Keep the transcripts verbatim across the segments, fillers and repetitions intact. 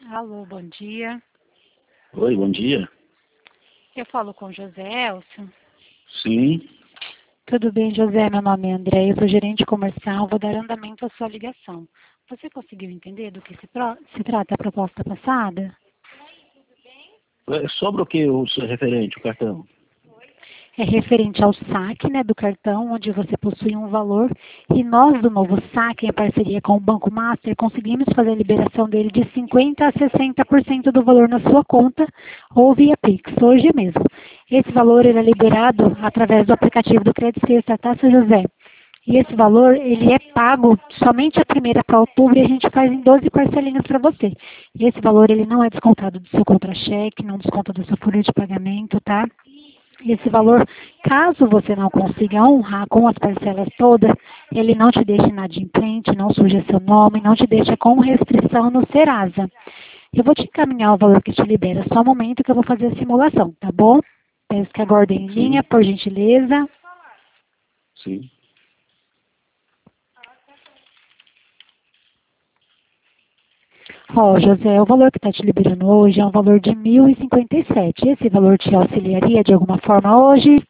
Alô, bom dia. Oi, bom dia. Eu falo com José Elcio. Sim, Tudo bem, José? Meu nome é André, eu sou gerente comercial, vou dar andamento à sua ligação. Você conseguiu entender do que se, pro- se trata a proposta passada? é sobre o que o seu referente, o cartão? É referente ao saque, né, do cartão, onde você possui um valor, e nós do novo saque, em parceria com o Banco Master, conseguimos fazer a liberação dele de cinquenta por cento a sessenta por cento do valor na sua conta ou via Pix, hoje mesmo. Esse valor ele é liberado através do aplicativo do Credit Sexta, tá, seu José? E esse valor, ele é pago somente a primeira para outubro e a gente faz em doze parcelinhas para você. E esse valor, ele não é descontado do seu contra-cheque, não desconta da sua folha de pagamento, tá? Esse valor, caso você não consiga honrar com as parcelas todas, ele não te deixa inadimplente, não suja seu nome, não te deixa com restrição no Serasa. Eu vou te encaminhar o valor que te libera, só um momento que eu vou fazer a simulação, tá bom? Peço que aguardem em linha, Sim, por gentileza. sim. Ó, José, o valor que está te liberando hoje é um valor de mil e cinquenta e sete. Esse valor te auxiliaria de alguma forma hoje?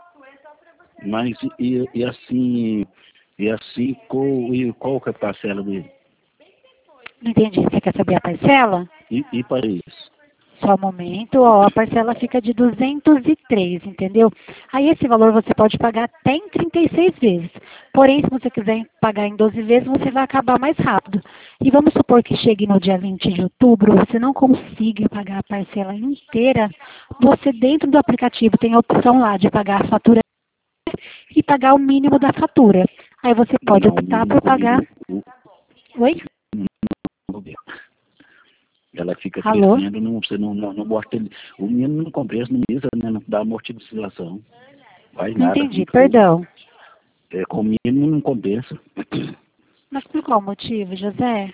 Mas e, e assim, e assim, qual, e qual que é a parcela dele? Não entendi. Você quer saber a parcela? E, e para isso? Só um momento, ó, a parcela fica de duzentos e três, entendeu? Aí esse valor você pode pagar até em trinta e seis vezes. Porém, se você quiser pagar em doze vezes, você vai acabar mais rápido. E vamos supor que chegue no dia vinte de outubro, você não consiga pagar a parcela inteira, você dentro do aplicativo tem a opção lá de pagar a fatura e pagar o mínimo da fatura. Aí você pode Não, optar por o, pagar. o, Oi? o, ela fica Alô? crescendo, não, você não, não, não amorteliza. O mínimo não compensa, não precisa, né, não dá amortização. Faz Não nada, entendi, fica o, perdão. é, com o mínimo não compensa. Mas por qual motivo, José?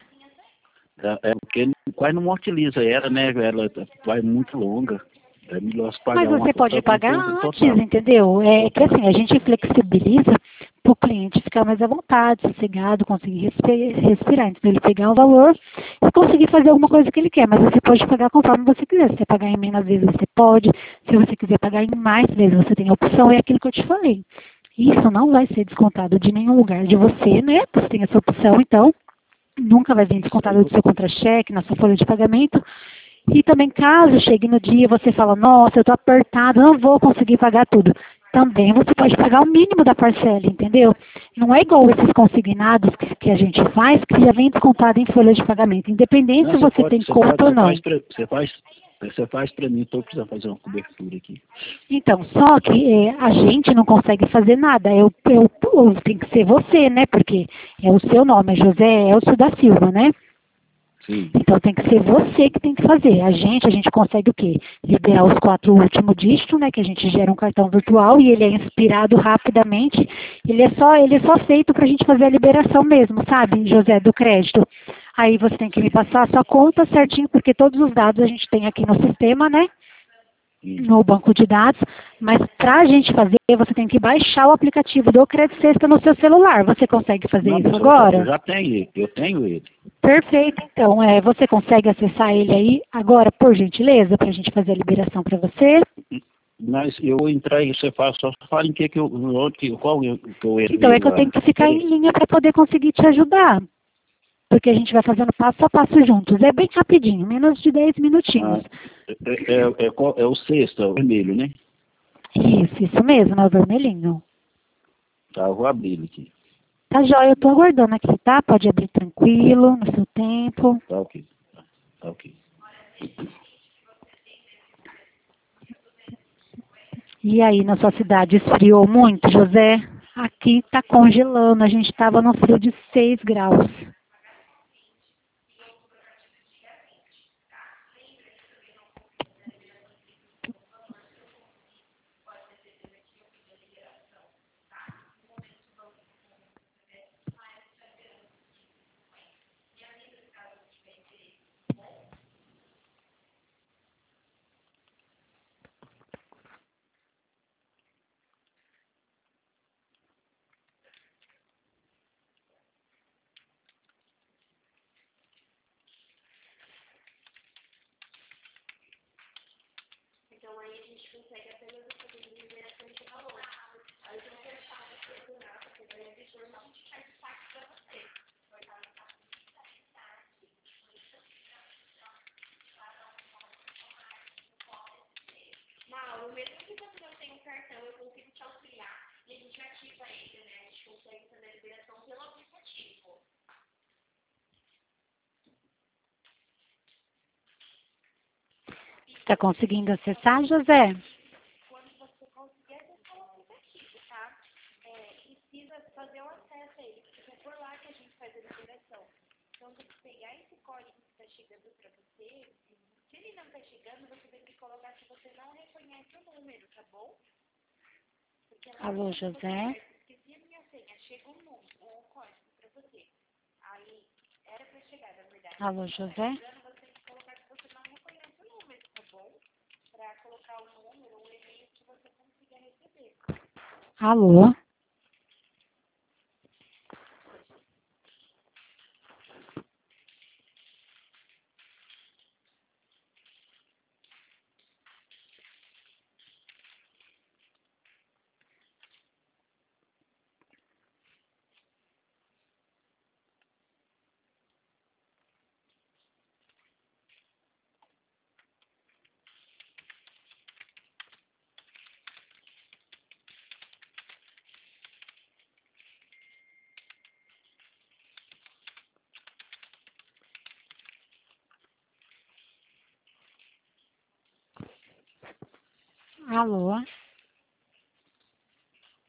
É, é porque quase não amortiliza ela, né? Ela vai muito longa. É melhor se Mas pagar uma você pode total, pagar to- antes, total. entendeu? É que Total. assim, a gente flexibiliza para o cliente ficar mais à vontade, sossegado, conseguir respi- respirar. Então ele pegar o valor e conseguir fazer alguma coisa que ele quer. Mas você pode pagar conforme você quiser. Se você pagar em menos vezes, você pode. Se você quiser pagar em mais vezes, você tem a opção. É aquilo que eu te falei. Isso não vai ser descontado de nenhum lugar de você, né? Você tem essa opção, então nunca vai vir Isso aí, descontado do seu contra-cheque, na sua folha de pagamento. E também, caso chegue no dia e você fala, nossa, eu estou apertado, não vou conseguir pagar tudo. Também você pode pagar o mínimo da parcela, entendeu? Não é igual esses consignados que, que a gente faz, que já vem descontado em folha de pagamento, independente não, se você você pode, tem você pode, conta ou você não. faz pra, você faz, você faz para mim, estou precisando fazer uma cobertura aqui. Então, só que é, a gente não consegue fazer nada. Eu, eu, eu, tem que ser você, né? Porque é o seu nome, é José Elcio da Silva, né? Sim. Então tem que ser você que tem que fazer. A gente, a gente consegue o quê? Liberar os quatro últimos dígitos, né? Que a gente gera um cartão virtual e ele é inspirado rapidamente. Ele é só, ele é só feito para a gente fazer a liberação mesmo, sabe, José, do crédito. Aí você tem que me Sim. passar a sua conta certinho, porque todos os dados a gente tem aqui no sistema, né? Hum. No banco de dados, mas para a gente fazer, você tem que baixar o aplicativo do Credit Sexta no seu celular. Você consegue fazer Não, isso mas eu já, eu agora? já tenho ele, eu tenho ele. Perfeito, então, é, você consegue acessar ele aí agora, por gentileza, para a gente fazer a liberação para você? Mas eu vou entrar e você fala, só fala em que que eu, onde que, qual eu- que eu entro Então é nele que eu tenho lá. que ficar em Peraí. linha para poder conseguir te ajudar, porque a gente vai fazendo passo a passo juntos. É bem rapidinho, menos de dez minutinhos. Ah, é, é, é, qual- é o sexto, é o vermelho, né? Isso, isso mesmo, é o vermelhinho. Tá, eu vou abrir ele aqui. Tá jóia, eu tô aguardando aqui, tá? Pode abrir tranquilo, no seu tempo. Tá ok. Tá ok. E aí, na sua cidade, esfriou muito, José? Aqui tá congelando, a gente estava no frio de seis graus. Então aí a gente consegue apenas fazer liberação de valor. Aí eu vou fechar você do nada, porque daí a gente a gente faz o saque para você. Mauro, mesmo que você não tenha um cartão, eu consigo te auxiliar e a gente ativa ele, né? A gente consegue fazer a liberação pelo aplicativo. Está conseguindo acessar, José? Quando você conseguir acessar o aplicativo, tá? É, precisa fazer o acesso a ele, porque é por lá que a gente faz a liberação. Então, tem que pegar esse código que está chegando para você. Se ele não está chegando, você tem que colocar que você não reconhece o número, tá bom? Porque lá Alô, quando você José? faz, esqueci a minha senha, chega um número, um código para você. Aí, era para chegar, na verdade. Alô, Se não José? está chegando, você tem que colocar que você não reconhece o número, tá bom? Para colocar o número ou o e-mail que você consiga receber. Alô? Alô?